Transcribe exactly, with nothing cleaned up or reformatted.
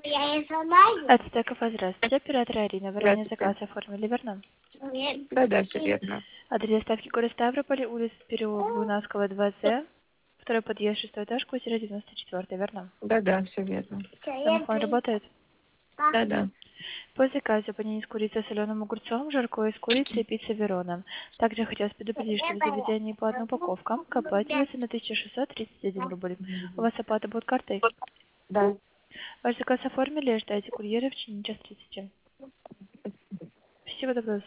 От Стекова, здравствуйте. Оператор Арина. Вы ранее заказ оформили, верно? Да, да, все верно. Адрес доставки город Ставрополь, улица переулок Буйнавского, два З, второй подъезд, шестой этаж, квартира девяносто четыре, верно? Да, да, все верно. Домофон работает? Да, да. По заказу панини с курицей, соленым огурцом, жаркое из курицы и пицца Верона. Также хотелось предупредить, что в заведении по одной упаковкам оплачивается на тысяча шестьсот тридцать один рубль. У вас оплата будет картой? Да. Ваш заказ оформили, ждайте курьера в течение час тридцати. Всего доброго.